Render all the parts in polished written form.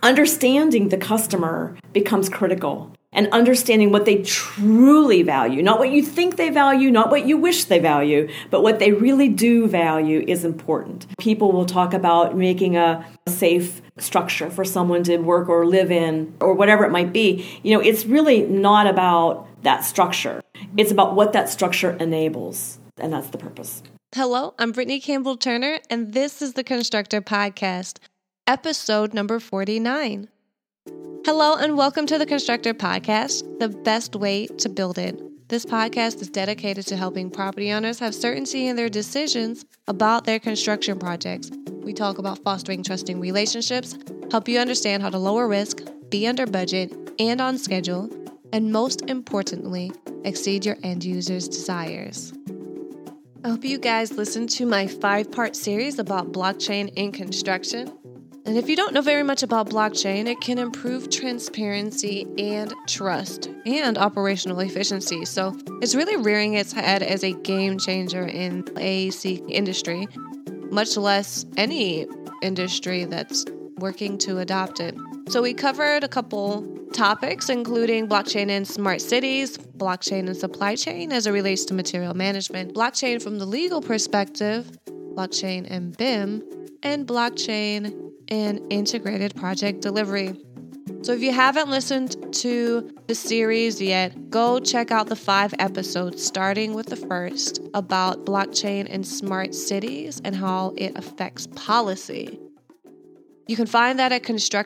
understanding the customer becomes critical, and understanding what they truly value, not what you think they value, not what you wish they value, but what they really do value is important. People will talk about making a safe structure for someone to work or live in, or whatever it might be. It's really not about that structure. It's about what that structure enables, and that's the purpose. Hello, I'm Brittany Campbell Turner, and this is the Constructor Podcast, episode number 49. Hello, and welcome to the Constructor Podcast, the best way to build it. This podcast is dedicated to helping property owners have certainty in their decisions about their construction projects. We talk about fostering trusting relationships, help you understand how to lower risk, be under budget and on schedule, and most importantly, exceed your end users' desires. I hope you guys listened to my 5-part series about blockchain in construction. And if you don't know very much about blockchain, it can improve transparency and trust and operational efficiency. So it's really rearing its head as a game changer in the AEC industry, much less any industry that's working to adopt it. So we covered a couple topics, including blockchain in smart cities, blockchain and supply chain as it relates to material management, blockchain from the legal perspective, blockchain and BIM, and blockchain and integrated project delivery. So if you haven't listened to the series yet, go check out the 5 episodes, starting with the first about blockchain in smart cities and how it affects policy. You can find that at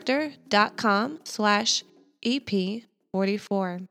constructor.com/EP44.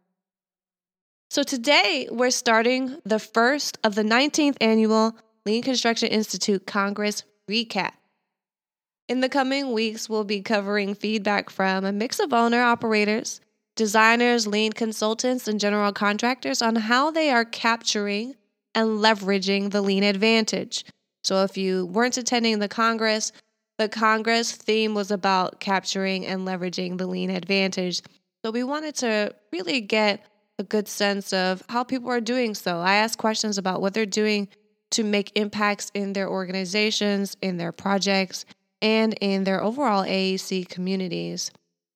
So today we're starting the first of the 19th annual Lean Construction Institute Congress recap. In the coming weeks, we'll be covering feedback from a mix of owner-operators, designers, lean consultants, and general contractors on how they are capturing and leveraging the lean advantage. So if you weren't attending the Congress theme was about capturing and leveraging the lean advantage. So we wanted to really get a good sense of how people are doing so. I asked questions about what they're doing to make impacts in their organizations, in their projects, and in their overall AEC communities.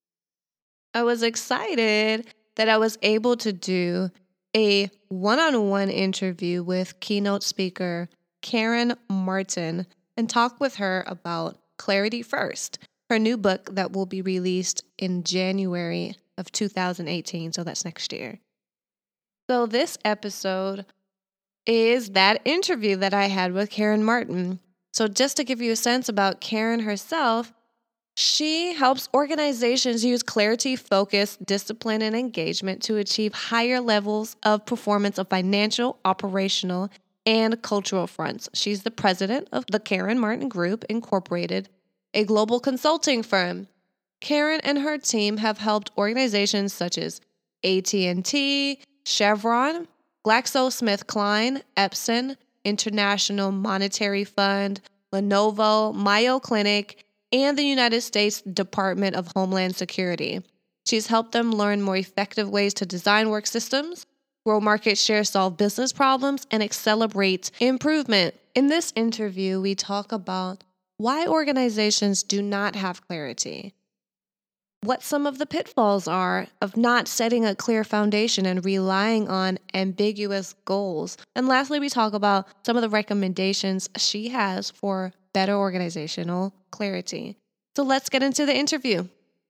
I was excited that I was able to do a one-on-one interview with keynote speaker Karen Martin and talk with her about Clarity First, her new book that will be released in January of 2018, so that's next year. So this episode is that interview that I had with Karen Martin. So just to give you a sense about Karen herself, she helps organizations use clarity, focus, discipline, and engagement to achieve higher levels of performance of financial, operational, and cultural fronts. She's the president of the Karen Martin Group, Incorporated, a global consulting firm. Karen and her team have helped organizations such as AT&T, Chevron, GlaxoSmithKline, Epson, International Monetary Fund, Lenovo, Mayo Clinic, and the United States Department of Homeland Security. She's helped them learn more effective ways to design work systems, grow market share, solve business problems, and accelerate improvement. In this interview, we talk about why organizations do not have clarity, what some of the pitfalls are of not setting a clear foundation and relying on ambiguous goals. And lastly, we talk about some of the recommendations she has for better organizational clarity. So let's get into the interview.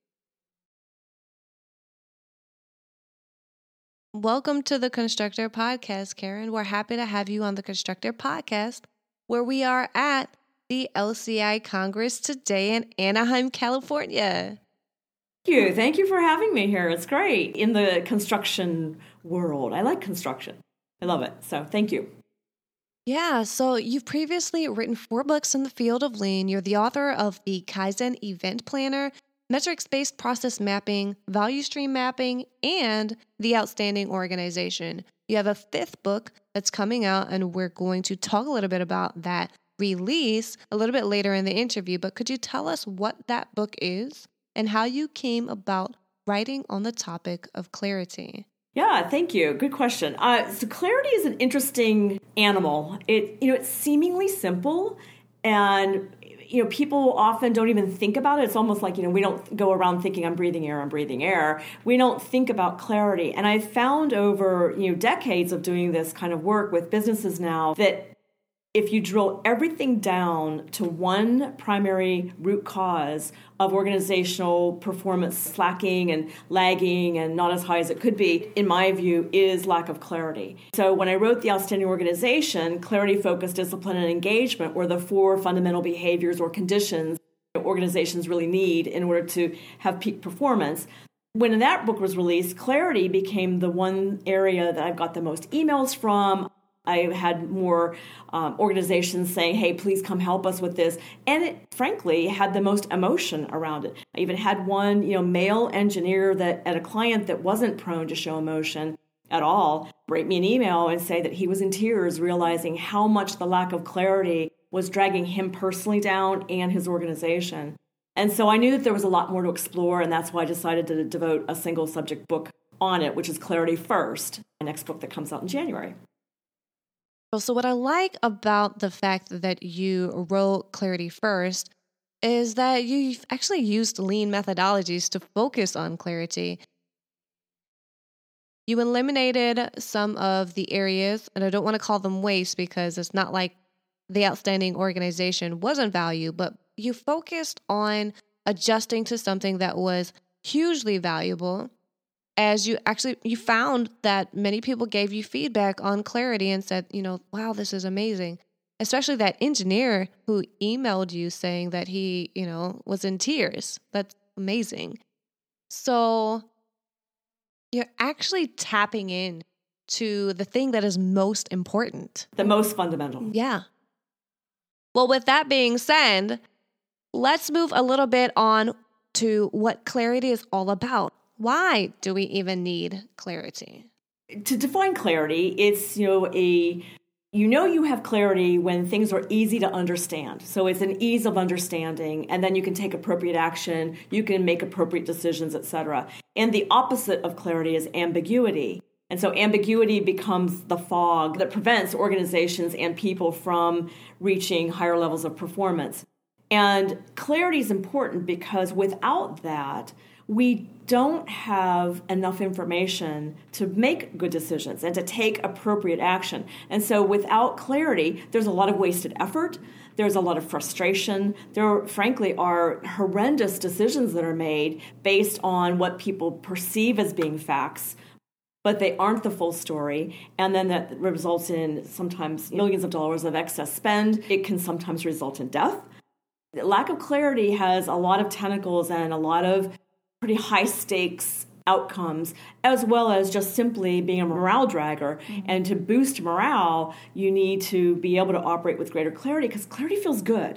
Welcome to the Constructor Podcast, Karen. We're happy to have you on the Constructor Podcast, where we are at the LCI Congress today in Anaheim, California. Thank you for having me here. It's great in the construction world. I like construction. I love it. So thank you. Yeah, so you've previously written 4 books in the field of lean. You're the author of the Kaizen Event Planner, Metrics-Based Process Mapping, Value Stream Mapping, and The Outstanding Organization. You have a 5th book that's coming out, and we're going to talk a little bit about that release a little bit later in the interview. But could you tell us what that book is and how you came about writing on the topic of clarity? Yeah, thank you. Good question. So clarity is an interesting animal. It's seemingly simple, and people often don't even think about it. It's almost like, we don't go around thinking I'm breathing air. We don't think about clarity. And I found over, decades of doing this kind of work with businesses now that if you drill everything down to one primary root cause of organizational performance slacking and lagging and not as high as it could be, in my view, is lack of clarity. So when I wrote The Outstanding Organization, clarity, focus, discipline, and engagement were the 4 fundamental behaviors or conditions that organizations really need in order to have peak performance. When that book was released, clarity became the one area that I've got the most emails from. I had more organizations saying, hey, please come help us with this. And it, frankly, had the most emotion around it. I even had one, male engineer that at a client that wasn't prone to show emotion at all, write me an email and say that he was in tears, realizing how much the lack of clarity was dragging him personally down and his organization. And so I knew that there was a lot more to explore, and that's why I decided to devote a single subject book on it, which is Clarity First, the next book that comes out in January. So what I like about the fact that you wrote Clarity First is that you've actually used lean methodologies to focus on clarity. You eliminated some of the areas, and I don't want to call them waste because it's not like the Outstanding Organization wasn't value, but you focused on adjusting to something that was hugely valuable. As you found that many people gave you feedback on clarity and said, wow, this is amazing. Especially that engineer who emailed you saying that he, was in tears. That's amazing. So you're actually tapping in to the thing that is most important. The most fundamental. Yeah. Well, with that being said, let's move a little bit on to what clarity is all about. Why do we even need clarity? To define clarity, it's, you have clarity when things are easy to understand. So it's an ease of understanding, and then you can take appropriate action, you can make appropriate decisions, etc. And the opposite of clarity is ambiguity. And so ambiguity becomes the fog that prevents organizations and people from reaching higher levels of performance. And clarity is important because without that, we don't have enough information to make good decisions and to take appropriate action. And so without clarity, there's a lot of wasted effort. There's a lot of frustration. There, frankly, are horrendous decisions that are made based on what people perceive as being facts, but they aren't the full story. And then that results in sometimes millions of dollars of excess spend. It can sometimes result in death. Lack of clarity has a lot of tentacles and a lot of pretty high stakes outcomes, as well as just simply being a morale dragger. Mm-hmm. And to boost morale, you need to be able to operate with greater clarity because clarity feels good.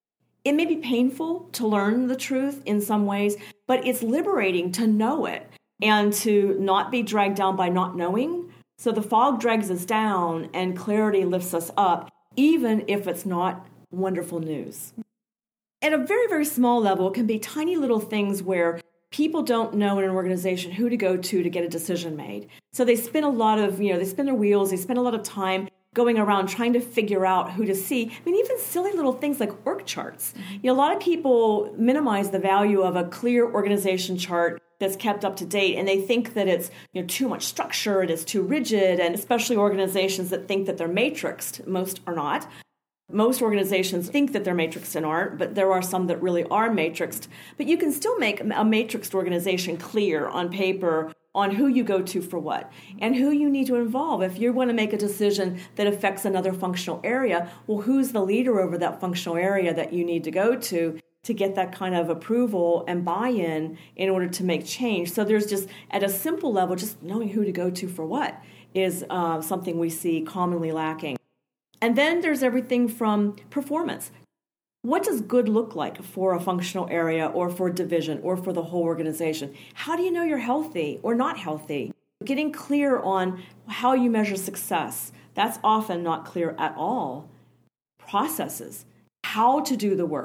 It may be painful to learn the truth in some ways, but it's liberating to know it and to not be dragged down by not knowing. So the fog drags us down and clarity lifts us up, even if it's not wonderful news. At a very, very small level, it can be tiny little things where people don't know in an organization who to go to get a decision made. So they spend a lot of, they spin their wheels, they spend a lot of time going around trying to figure out who to see. I mean, even silly little things like org charts. Mm-hmm. A lot of people minimize the value of a clear organization chart that's kept up to date, and they think that it's too much structure, it is too rigid, and especially organizations that think that they're matrixed. Most are not. Most organizations think that they're matrixed and aren't, but there are some that really are matrixed. But you can still make a matrixed organization clear on paper on who you go to for what and who you need to involve. If you want to make a decision that affects another functional area, well, who's the leader over that functional area that you need to go to get that kind of approval and buy-in in order to make change. So there's just, at a simple level, just knowing who to go to for what is something we see commonly lacking. And then there's everything from performance. What does good look like for a functional area or for a division or for the whole organization? How do you know you're healthy or not healthy? Getting clear on how you measure success. That's often not clear at all. Processes. How to do the work.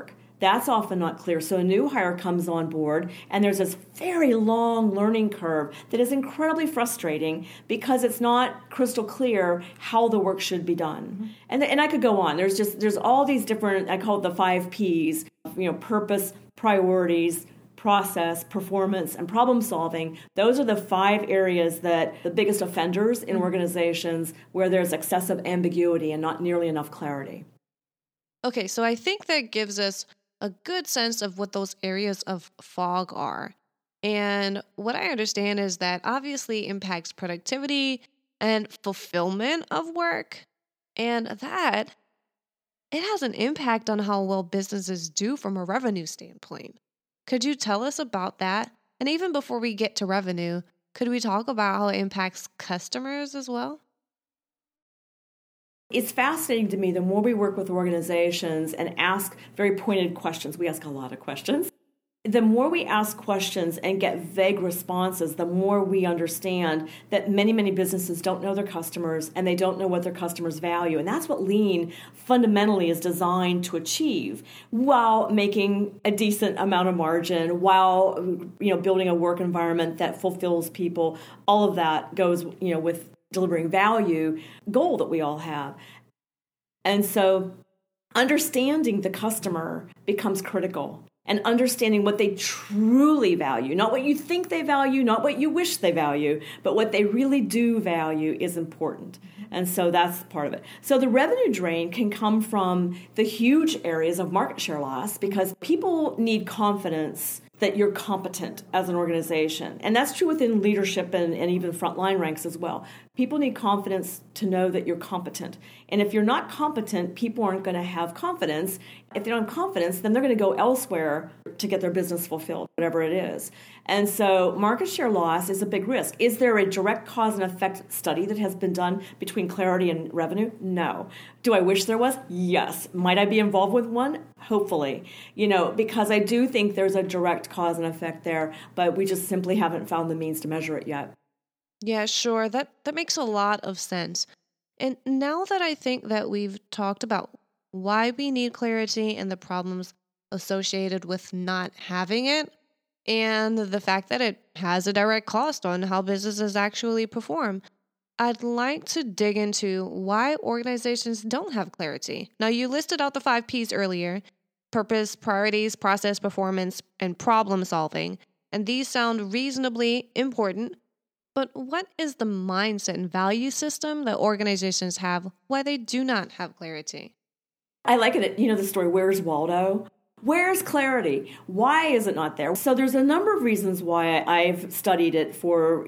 That's often not clear. So a new hire comes on board, and there's this very long learning curve that is incredibly frustrating because it's not crystal clear how the work should be done. Mm-hmm. And I could go on. There's all these different, I call it the 5 Ps, purpose, priorities, process, performance, and problem solving. Those are the 5 areas that the biggest offenders in organizations where there's excessive ambiguity and not nearly enough clarity. Okay, so I think that gives us a good sense of what those areas of fog are. And what I understand is that obviously impacts productivity and fulfillment of work. And that it has an impact on how well businesses do from a revenue standpoint. Could you tell us about that? And even before we get to revenue, could we talk about how it impacts customers as well? It's fascinating to me the more we work with organizations and ask very pointed questions. We ask a lot of questions. The more we ask questions and get vague responses, the more we understand that many, many businesses don't know their customers and they don't know what their customers value. And that's what Lean fundamentally is designed to achieve while making a decent amount of margin, while building a work environment that fulfills people. All of that goes with delivering value goal that we all have. And so understanding the customer becomes critical. And understanding what they truly value, not what you think they value, not what you wish they value, but what they really do value is important. And so that's part of it. So the revenue drain can come from the huge areas of market share loss because people need confidence that you're competent as an organization. And that's true within leadership and even frontline ranks as well. People need confidence to know that you're competent. And if you're not competent, people aren't going to have confidence. If they don't have confidence, then they're going to go elsewhere to get their business fulfilled, whatever it is. And so market share loss is a big risk. Is there a direct cause and effect study that has been done between clarity and revenue? No. Do I wish there was? Yes. Might I be involved with one? Hopefully. Because I do think there's a direct cause and effect there, but we just simply haven't found the means to measure it yet. Yeah, sure. That makes a lot of sense. And now that I think that we've talked about why we need clarity and the problems associated with not having it, and the fact that it has a direct cost on how businesses actually perform, I'd like to dig into why organizations don't have clarity. Now, you listed out the 5 Ps earlier: purpose, priorities, process, performance, and problem solving. And these sound reasonably important. But what is the mindset and value system that organizations have why they do not have clarity? I like it. The story, Where's Waldo? Where's clarity? Why is it not there? So there's a number of reasons why I've studied it for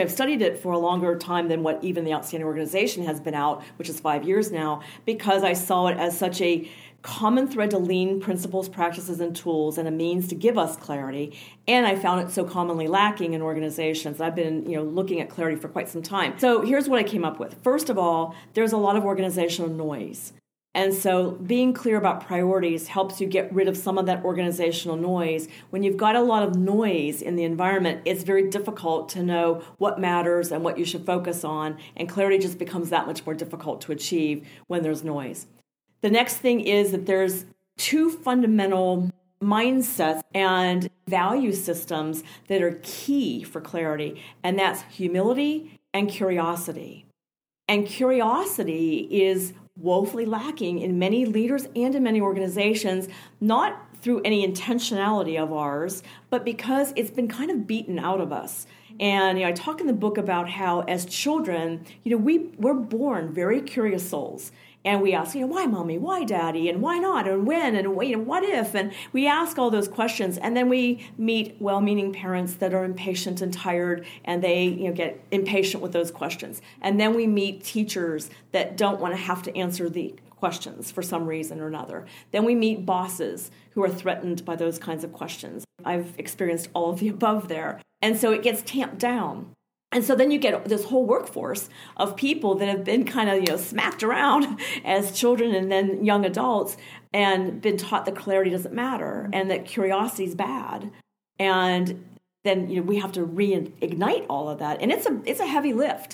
a longer time than what even the Outstanding Organization has been out, which is 5 years now, because I saw it as such a common thread to Lean principles, practices, and tools, and a means to give us clarity. And I found it so commonly lacking in organizations. I've been, looking at clarity for quite some time. So here's what I came up with. First of all, there's a lot of organizational noise. And so being clear about priorities helps you get rid of some of that organizational noise. When you've got a lot of noise in the environment, it's very difficult to know what matters and what you should focus on. And clarity just becomes that much more difficult to achieve when there's noise. The next thing is that there's 2 fundamental mindsets and value systems that are key for clarity, and that's humility and curiosity. And curiosity is woefully lacking in many leaders and in many organizations, not through any intentionality of ours, but because it's been kind of beaten out of us. And I talk in the book about how as children, we're born very curious souls. And we ask, why mommy, why daddy, and why not, and when, and what if? And we ask all those questions, and then we meet well-meaning parents that are impatient and tired, and they get impatient with those questions. And then we meet teachers that don't want to have to answer the questions for some reason or another. Then we meet bosses who are threatened by those kinds of questions. I've experienced all of the above there. And so it gets tamped down. And so then you get this whole workforce of people that have been kind of, smacked around as children and then young adults and been taught that clarity doesn't matter and that curiosity is bad. And then, we have to reignite all of that. And it's a heavy lift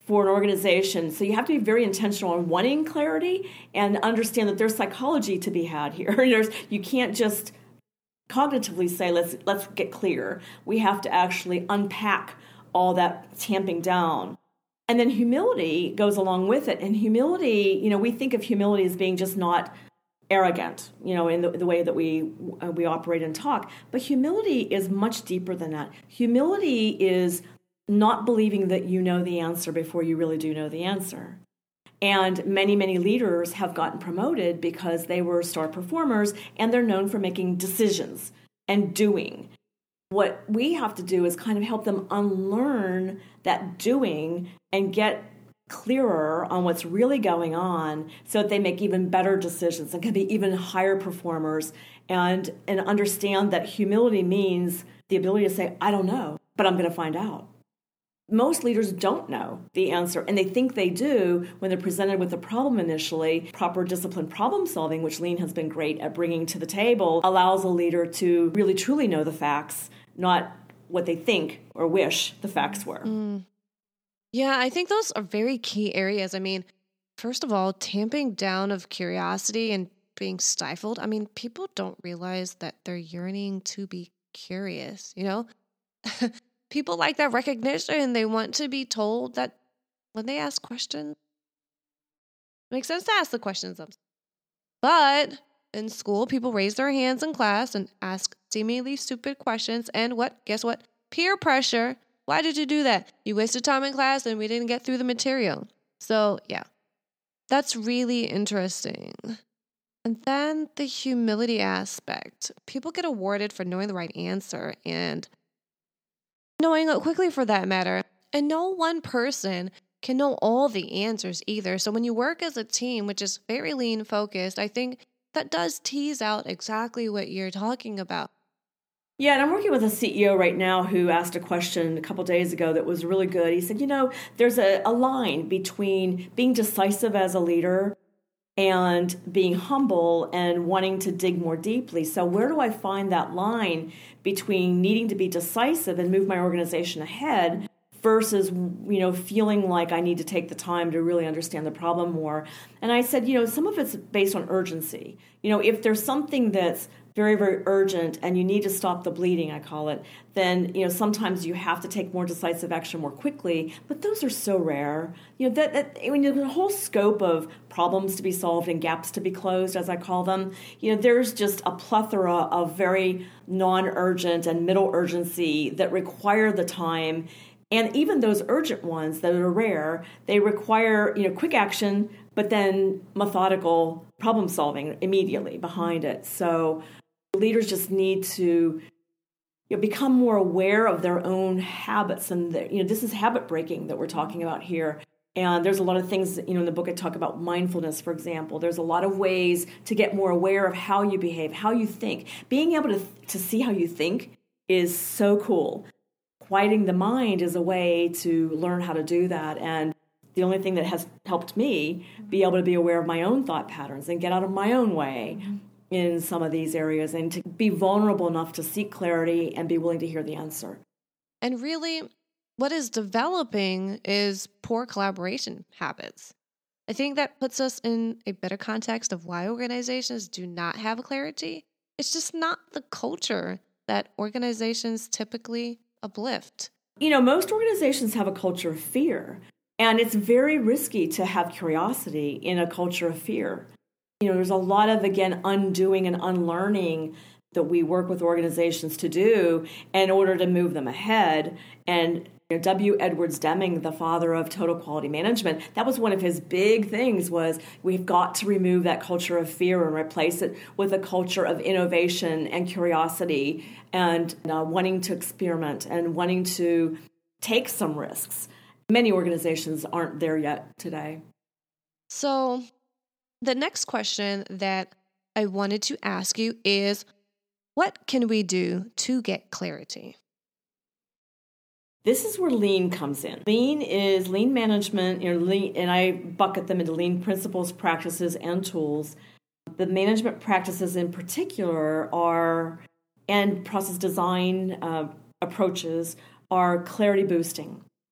for an organization. So you have to be very intentional on wanting clarity and understand that there's psychology to be had here. You can't just cognitively say, let's get clear. We have to actually unpack all that tamping down. And then humility goes along with it. And humility, we think of humility as being just not arrogant, in the way that we operate and talk. But humility is much deeper than that. Humility is not believing that you know the answer before you really do know the answer. And many, many leaders have gotten promoted because they were star performers and they're known for making decisions and doing. What we have to do is kind of help them unlearn that doing and get clearer on what's really going on so that they make even better decisions and can be even higher performers and understand that humility means the ability to say, I don't know, but I'm going to find out. Most leaders don't know the answer, and they think they do when they're presented with a problem initially. Proper disciplined problem solving, which Lean has been great at bringing to the table, allows a leader to really truly know the facts, not what they think or wish the facts were. Yeah, I think those are very key areas. I mean, first of all, tamping down of curiosity and being stifled. I mean, people don't realize that they're yearning to be curious, People like that recognition. They want to be told that when they ask questions, it makes sense to ask the questions themselves. But in school, people raise their hands in class and ask seemingly stupid questions. And guess what? Peer pressure. Why did you do that? You wasted time in class and we didn't get through the material. So yeah, that's really interesting. And then the humility aspect. People get awarded for knowing the right answer and knowing it quickly for that matter. And no one person can know all the answers either. So when you work as a team, which is very lean focused, I think that does tease out exactly what you're talking about. Yeah, and I'm working with a CEO right now who asked a question a couple days ago that was really good. He said, there's a line between being decisive as a leader and being humble and wanting to dig more deeply. So where do I find that line between needing to be decisive and move my organization ahead versus, feeling like I need to take the time to really understand the problem more? And I said, some of it's based on urgency. If there's something that's very, very urgent and you need to stop the bleeding, I call it, then, sometimes you have to take more decisive action more quickly. But those are so rare. The whole scope of problems to be solved and gaps to be closed, as I call them, there's just a plethora of very non-urgent and middle urgency that require the time. And even those urgent ones that are rare, they require, quick action, but then methodical problem solving immediately behind it. So leaders just need to become more aware of their own habits. And, this is habit breaking that we're talking about here. And there's a lot of things, in the book I talk about mindfulness, for example. There's a lot of ways to get more aware of how you behave, how you think. Being able to see how you think is so cool. Quieting the mind is a way to learn how to do that. And the only thing that has helped me be able to be aware of my own thought patterns and get out of my own way in some of these areas and to be vulnerable enough to seek clarity and be willing to hear the answer. And really, what is developing is poor collaboration habits. I think that puts us in a better context of why organizations do not have clarity. It's just not the culture that organizations typically uplift. Most organizations have a culture of fear, and it's very risky to have curiosity in a culture of fear. There's a lot of, again, undoing and unlearning that we work with organizations to do in order to move them ahead. And W. Edwards Deming, the father of total quality management, that was one of his big things was we've got to remove that culture of fear and replace it with a culture of innovation and curiosity and wanting to experiment and wanting to take some risks. Many organizations aren't there yet today. So the next question that I wanted to ask you is, what can we do to get clarity? This is where lean comes in. Lean is lean management, and I bucket them into lean principles, practices, and tools. The management practices in particular and process design approaches are clarity boosting.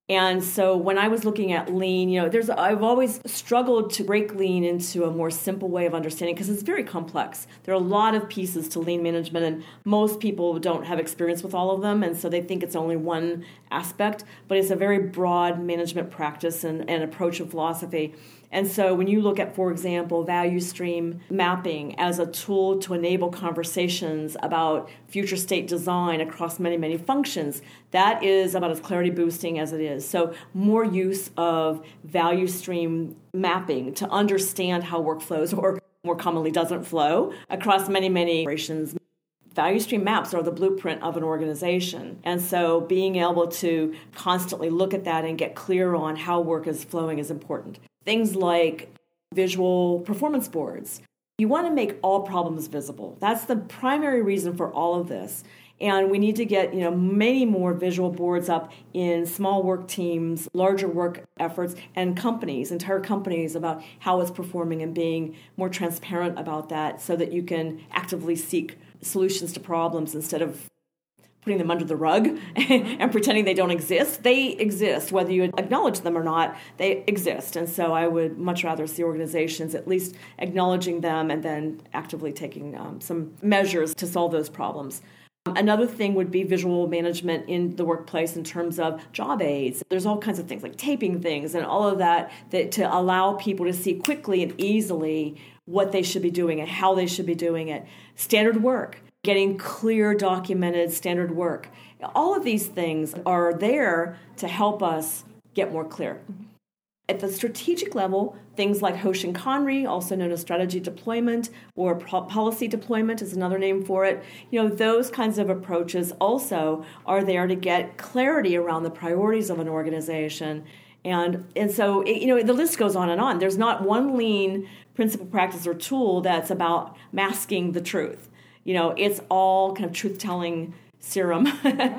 And so when I was looking at lean, I've always struggled to break lean into a more simple way of understanding because it's very complex. There are a lot of pieces to lean management, and most people don't have experience with all of them, and so they think it's only one aspect, but it's a very broad management practice and approach of philosophy. And so when you look at, for example, value stream mapping as a tool to enable conversations about future state design across many, many functions, that is about as clarity boosting as it is. So more use of value stream mapping to understand how work flows, or more commonly doesn't flow, across many, many operations. Value stream maps are the blueprint of an organization. And so being able to constantly look at that and get clear on how work is flowing is important. Things like visual performance boards. You want to make all problems visible. That's the primary reason for all of this. And we need to get, many more visual boards up in small work teams, larger work efforts, and companies, entire companies, about how it's performing and being more transparent about that so that you can actively seek solutions to problems instead of putting them under the rug and pretending they don't exist. They exist, whether you acknowledge them or not, they exist. And so I would much rather see organizations at least acknowledging them and then actively taking some measures to solve those problems. Another thing would be visual management in the workplace in terms of job aids. There's all kinds of things like taping things and all of that to allow people to see quickly and easily what they should be doing and how they should be doing it. Standard work, getting clear, documented standard work. All of these things are there to help us get more clear. At the strategic level, things like Hoshin Kanri, also known as strategy deployment, or policy deployment is another name for it. Those kinds of approaches also are there to get clarity around the priorities of an organization. And so, the list goes on and on. There's not one lean principle, practice, or tool that's about masking the truth. It's all kind of truth-telling serum.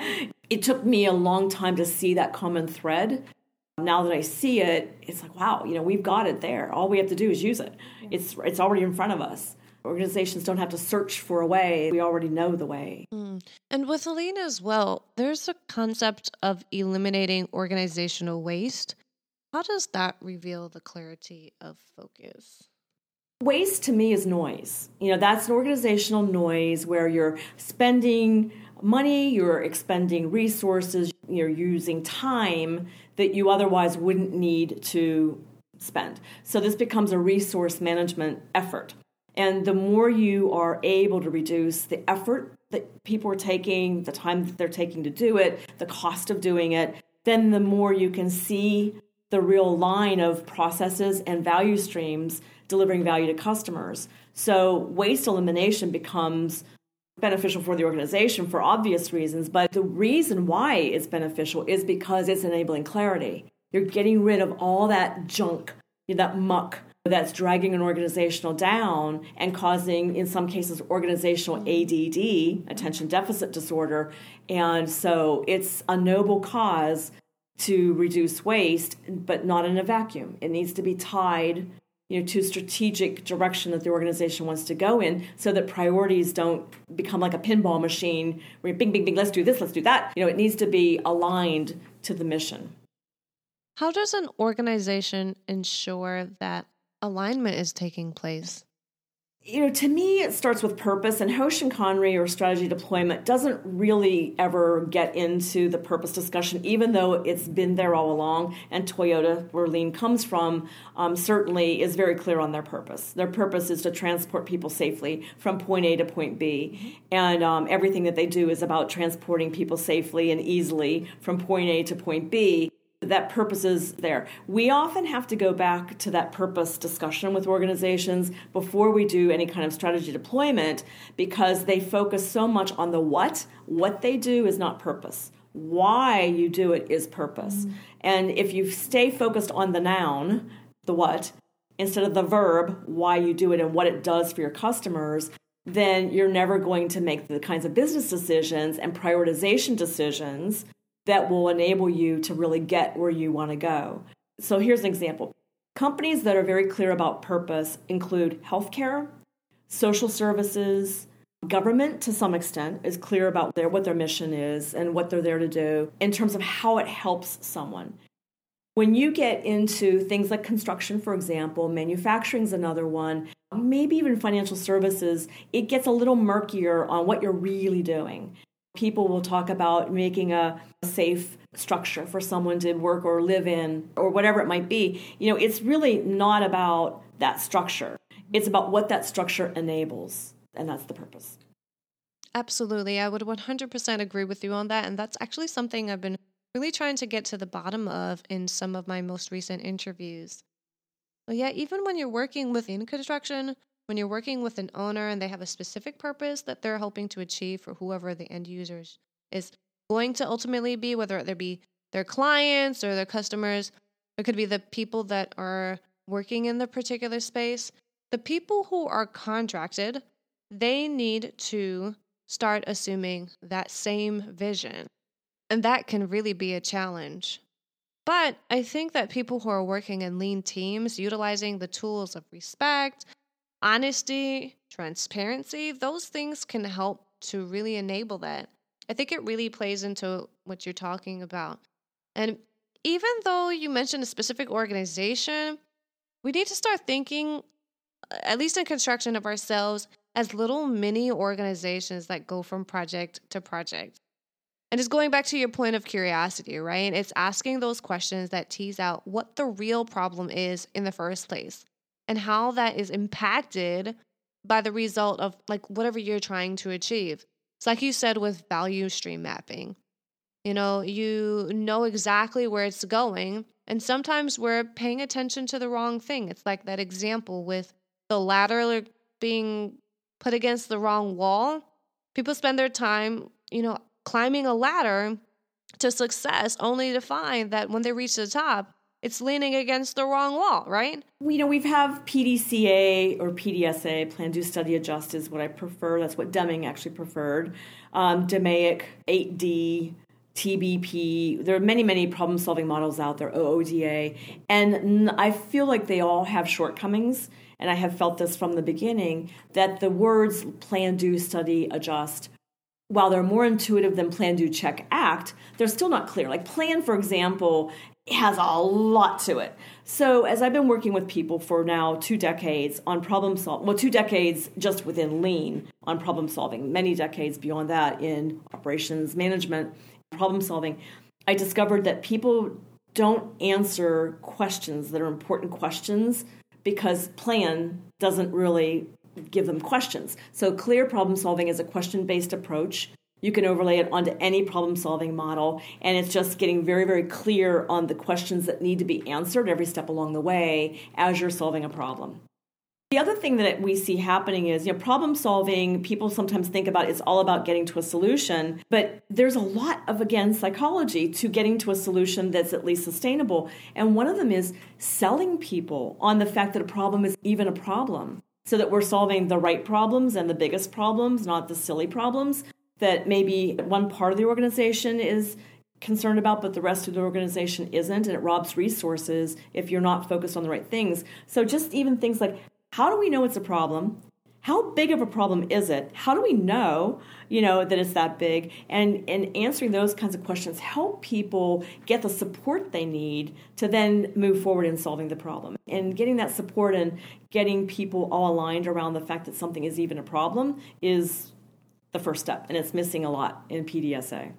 It took me a long time to see that common thread. Now that I see it, it's like, wow, we've got it there. All we have to do is use it. It's already in front of us. Organizations don't have to search for a way. We already know the way. And with lean as well, there's a concept of eliminating organizational waste. How does that reveal the clarity of focus? Waste to me is noise. That's an organizational noise where you're spending money, you're expending resources, you're using time that you otherwise wouldn't need to spend. So this becomes a resource management effort. And the more you are able to reduce the effort that people are taking, the time that they're taking to do it, the cost of doing it, then the more you can see the real line of processes and value streams delivering value to customers. So waste elimination becomes beneficial for the organization for obvious reasons, but the reason why it's beneficial is because it's enabling clarity. You're getting rid of all that junk, that muck that's dragging an organizational down and causing, in some cases, organizational ADD, attention deficit disorder. And so it's a noble cause to reduce waste, but not in a vacuum. It needs to be tied to strategic direction that the organization wants to go in so that priorities don't become like a pinball machine where bing, bing, bing, let's do this, let's do that. It needs to be aligned to the mission. How does an organization ensure that alignment is taking place? To me, it starts with purpose, and Hoshin Kanri, or strategy deployment, doesn't really ever get into the purpose discussion, even though it's been there all along, and Toyota, where lean comes from, certainly is very clear on their purpose. Their purpose is to transport people safely from point A to point B, and everything that they do is about transporting people safely and easily from point A to point B. That purpose is there. We often have to go back to that purpose discussion with organizations before we do any kind of strategy deployment because they focus so much on the what. What they do is not purpose. Why you do it is purpose. And if you stay focused on the noun, the what, instead of the verb, why you do it and what it does for your customers, then you're never going to make the kinds of business decisions and prioritization decisions that will enable you to really get where you want to go. So here's an example. Companies that are very clear about purpose include healthcare, social services, Government, to some extent, is clear about what their mission is and what they're there to do in terms of how it helps someone. When you get into things like construction, for example, manufacturing is another one, maybe even financial services, it gets a little murkier on what you're really doing. People will talk about making a safe structure for someone to work or live in or whatever it might be. It's really not about that structure. It's about what that structure enables, and that's the purpose. Absolutely. I would 100% agree with you on that. And that's actually something I've been really trying to get to the bottom of in some of my most recent interviews. But yeah, even when you're working within construction, when you're working with an owner and they have a specific purpose that they're hoping to achieve for whoever the end users is going to ultimately be, whether it be their clients or their customers, it could be the people that are working in the particular space. The people who are contracted, they need to start assuming that same vision. And that can really be a challenge. But I think that people who are working in lean teams, utilizing the tools of respect, honesty, transparency, those things can help to really enable that. I think it really plays into what you're talking about. And even though you mentioned a specific organization, we need to start thinking, at least in construction, of ourselves as little mini organizations that go from project to project. And it's going back to your point of curiosity, right? It's asking those questions that tease out what the real problem is in the first place and how that is impacted by the result of whatever you're trying to achieve. It's like you said with value stream mapping. You know exactly where it's going, and sometimes we're paying attention to the wrong thing. It's like that example with the ladder being put against the wrong wall. People spend their time, climbing a ladder to success only to find that when they reach the top, it's leaning against the wrong wall, right? We have PDCA or PDSA, Plan, Do, Study, Adjust is what I prefer. That's what Deming actually preferred. DMAIC, 8D, TBP. There are many, many problem-solving models out there, OODA. And I feel like they all have shortcomings, and I have felt this from the beginning, that the words Plan, Do, Study, Adjust, while they're more intuitive than Plan, Do, Check, Act, they're still not clear. Like plan, for example, has a lot to it. So as I've been working with people for now 2 decades on problem solving, 2 decades just within lean on problem solving, many decades beyond that in operations management, problem solving, I discovered that people don't answer questions that are important questions because plan doesn't really give them questions. So clear problem solving is a question-based approach. You can overlay it onto any problem-solving model, and it's just getting very, very clear on the questions that need to be answered every step along the way as you're solving a problem. The other thing that we see happening is, problem solving, people sometimes think about it's all about getting to a solution, but there's a lot of, again, psychology to getting to a solution that's at least sustainable. And one of them is selling people on the fact that a problem is even a problem, so that we're solving the right problems and the biggest problems, not the silly problems that maybe one part of the organization is concerned about, but the rest of the organization isn't, and it robs resources if you're not focused on the right things. So just even things like, how do we know it's a problem? How big of a problem is it? How do we know, that it's that big? And answering those kinds of questions help people get the support they need to then move forward in solving the problem. And getting that support and getting people all aligned around the fact that something is even a problem is the first step, and it's missing a lot in PDSA.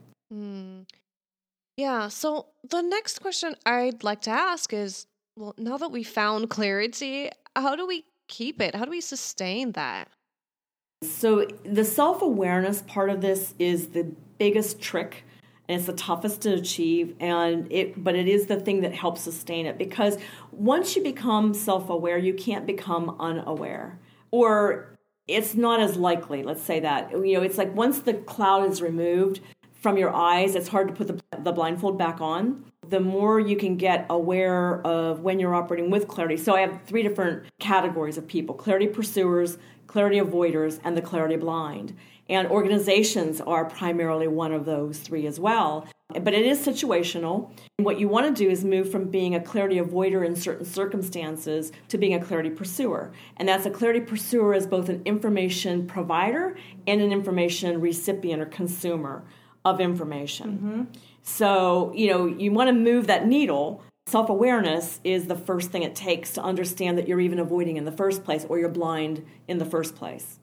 Yeah, so the next question I'd like to ask is, well, now that we found clarity, how do we keep it? How do we sustain that? So the self-awareness part of this is the biggest trick, and it's the toughest to achieve, but it is the thing that helps sustain it, because once you become self-aware, you can't become unaware, or it's not as likely, let's say that. It's like once the cloud is removed from your eyes, it's hard to put the blindfold back on. The more you can get aware of when you're operating with clarity. So I have 3 different categories of people: clarity pursuers, clarity avoiders, and the clarity blind. And organizations are primarily one of those three as well. But it is situational. And what you want to do is move from being a clarity avoider in certain circumstances to being a clarity pursuer. And that's a clarity pursuer as both an information provider and an information recipient or consumer of information. Mm-hmm. So, you want to move that needle. Self-awareness is the first thing it takes to understand that you're even avoiding in the first place or you're blind in the first place.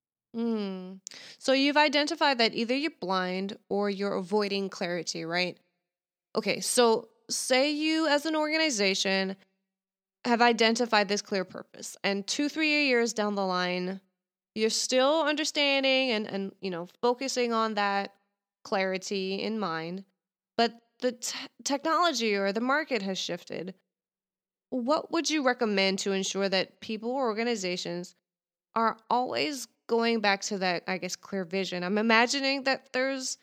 So you've identified that either you're blind or you're avoiding clarity, right? Okay, so say you as an organization have identified this clear purpose and 2-3 years down the line, you're still understanding and focusing on that clarity in mind, but the technology or the market has shifted. What would you recommend to ensure that people or organizations are always going back to that, I guess, clear vision? I'm imagining that there's,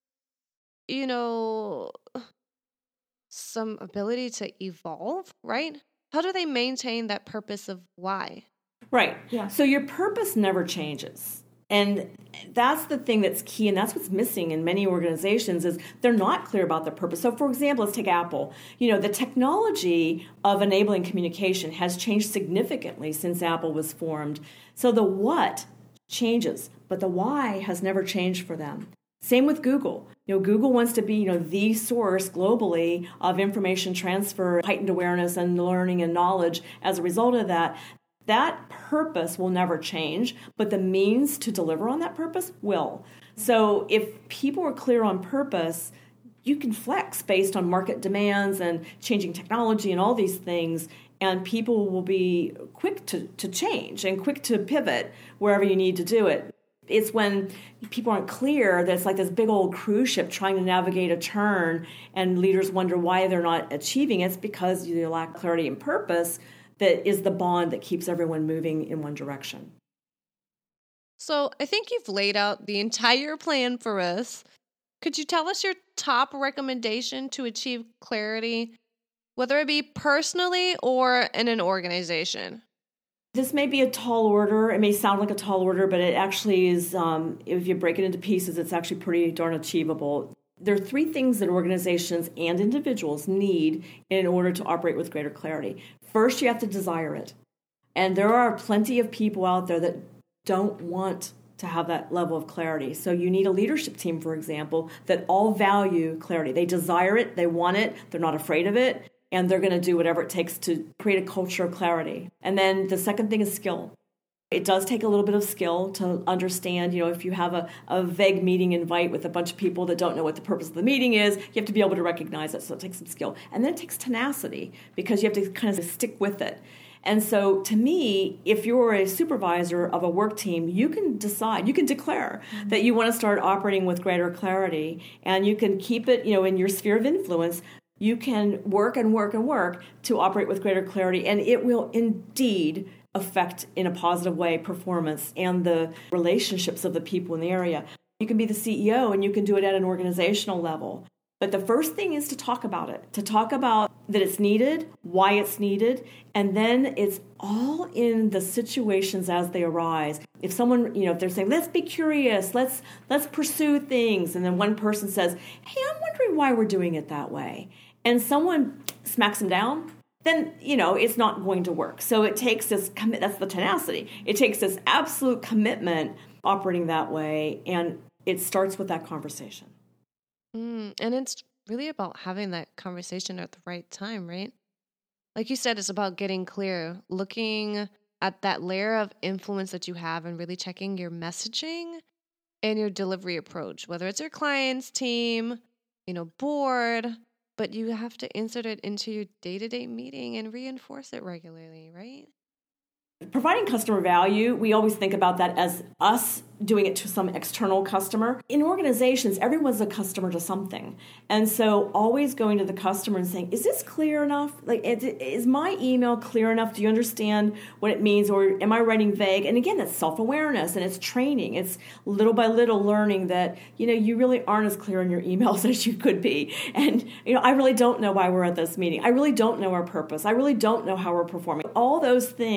some ability to evolve, right? How do they maintain that purpose of why? Right. Yeah. So your purpose never changes. And that's the thing that's key, and that's what's missing in many organizations is they're not clear about their purpose. So, for example, let's take Apple. The technology of enabling communication has changed significantly since Apple was formed. So the what changes, but the why has never changed for them. Same with Google. Google wants to be, the source globally of information transfer, heightened awareness and learning and knowledge as a result of that. That purpose will never change, but the means to deliver on that purpose will. So if people are clear on purpose, you can flex based on market demands and changing technology and all these things, and people will be quick to change and quick to pivot wherever you need to do it. It's when people aren't clear that it's like this big old cruise ship trying to navigate a turn, and leaders wonder why they're not achieving it. It's because you lack clarity and purpose. That is the bond that keeps everyone moving in one direction. So I think you've laid out the entire plan for us. Could you tell us your top recommendation to achieve clarity, whether it be personally or in an organization? This may be a tall order. It may sound like a tall order, but it actually is, if you break it into pieces, it's actually pretty darn achievable. There are 3 things that organizations and individuals need in order to operate with greater clarity. First, you have to desire it. And there are plenty of people out there that don't want to have that level of clarity. So you need a leadership team, for example, that all value clarity. They desire it, they want it, they're not afraid of it, and they're going to do whatever it takes to create a culture of clarity. And then the second thing is skill. It does take a little bit of skill to understand, if you have a vague meeting invite with a bunch of people that don't know what the purpose of the meeting is, you have to be able to recognize it, so it takes some skill. And then it takes tenacity, because you have to kind of stick with it. And so to me, if you're a supervisor of a work team, you can decide, you can declare that you want to start operating with greater clarity, and you can keep it, in your sphere of influence. You can work and work and work to operate with greater clarity, and it will indeed affect in a positive way performance and the relationships of the people in the area. You can be the CEO and you can do it at an organizational level. But the first thing is to talk about it, to talk about that it's needed, why it's needed, and then it's all in the situations as they arise. If someone, if they're saying, let's be curious, let's pursue things, and then one person says, hey, I'm wondering why we're doing it that way, and someone smacks them down, then, it's not going to work. So it takes this that's the tenacity. It takes this absolute commitment operating that way, and it starts with that conversation. And it's really about having that conversation at the right time, right? Like you said, it's about getting clear, looking at that layer of influence that you have and really checking your messaging and your delivery approach, whether it's your client's team, board, but you have to insert it into your day-to-day meeting and reinforce it regularly, right? Providing customer value, we always think about that as us doing it to some external customer. In organizations, everyone's a customer to something. And so always going to the customer and saying, is this clear enough? Like, is my email clear enough? Do you understand what it means? Or am I writing vague? And again, that's self-awareness and it's training. It's little by little learning that, you really aren't as clear in your emails as you could be. And, I really don't know why we're at this meeting. I really don't know our purpose. I really don't know how we're performing. All those things just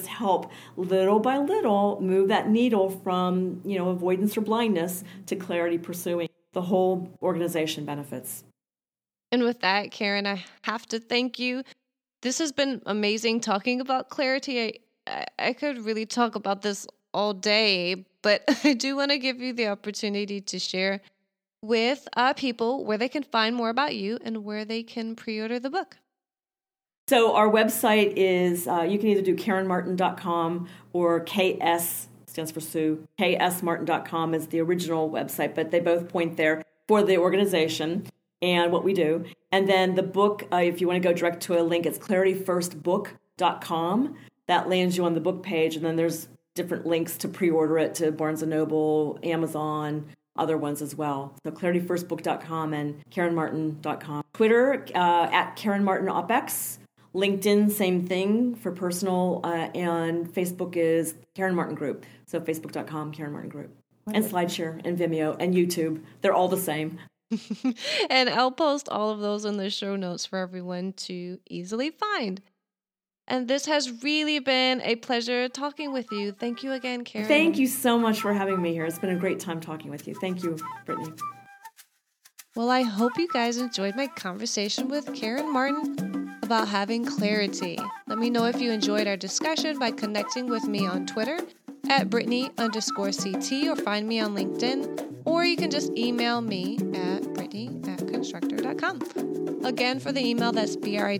just help little by little move that needle from, avoidance or blindness to clarity pursuing. The whole organization benefits. And with that, Karen, I have to thank you. This has been amazing talking about clarity. I could really talk about this all day, but I do want to give you the opportunity to share with people where they can find more about you and where they can pre-order the book. So our website is, you can either do KarenMartin.com or KS, stands for Sue, KSMartin.com is the original website, but they both point there for the organization and what we do. And then the book, if you want to go direct to a link, it's clarityfirstbook.com. That lands you on the book page, and then there's different links to pre-order it to Barnes & Noble, Amazon, other ones as well. So clarityfirstbook.com and KarenMartin.com. Twitter, at KarenMartinOpX. LinkedIn, same thing for personal, and Facebook is Karen Martin Group. So facebook.com, Karen Martin Group. And SlideShare and Vimeo and YouTube. They're all the same. And I'll post all of those in the show notes for everyone to easily find. And this has really been a pleasure talking with you. Thank you again, Karen. Thank you so much for having me here. It's been a great time talking with you. Thank you, Brittany. Well, I hope you guys enjoyed my conversation with Karen Martin about having clarity. Let me know if you enjoyed our discussion by connecting with me on Twitter at Brittany_CT or find me on LinkedIn, or you can just email me at Brittany@constructor.com. Again, for the email, that's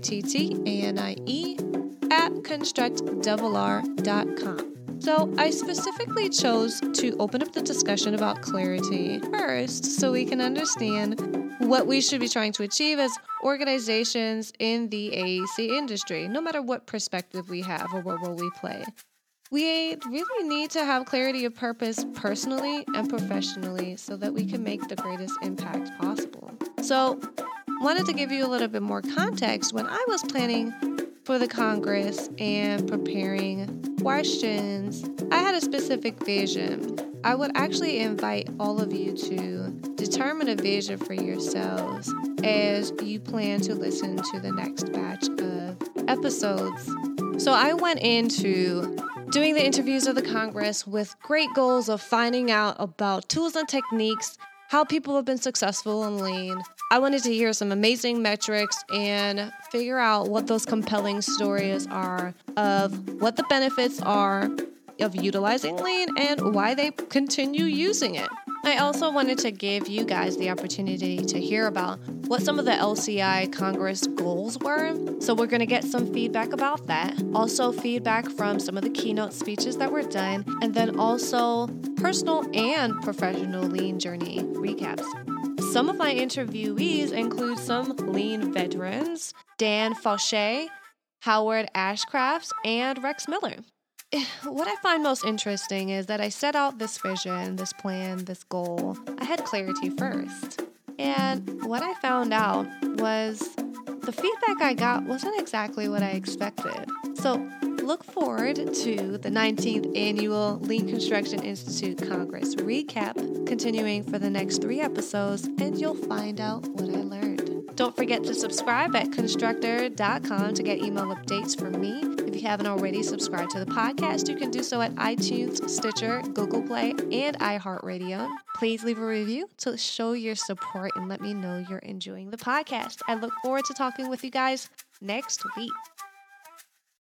BRITTANIE@constructrr.com. So I specifically chose to open up the discussion about clarity first so we can understand what we should be trying to achieve as organizations in the AEC industry, no matter what perspective we have or what role we play. We really need to have clarity of purpose personally and professionally so that we can make the greatest impact possible. So, wanted to give you a little bit more context. When I was planning for the Congress and preparing questions, I had a specific vision. I would actually invite all of you to determine a vision for yourselves as you plan to listen to the next batch of episodes. So I went into doing the interviews of the Congress with great goals of finding out about tools and techniques, how people have been successful in Lean. I wanted to hear some amazing metrics and figure out what those compelling stories are of what the benefits are of utilizing Lean and why they continue using it. I also wanted to give you guys the opportunity to hear about what some of the LCI Congress goals were. So we're going to get some feedback about that. Also feedback from some of the keynote speeches that were done, and then also personal and professional Lean journey recaps. Some of my interviewees include some Lean veterans, Dan Fauché, Howard Ashcraft, and Rex Miller. What I find most interesting is that I set out this vision, this plan, this goal. I had clarity first. And what I found out was the feedback I got wasn't exactly what I expected. So look forward to the 19th Annual Lean Construction Institute Congress recap, continuing for the next 3 episodes, and you'll find out what I learned. Don't forget to subscribe at constructor.com to get email updates from me. If you haven't already subscribed to the podcast, you can do so at iTunes, Stitcher, Google Play, and iHeartRadio. Please leave a review to show your support and let me know you're enjoying the podcast. I look forward to talking with you guys next week.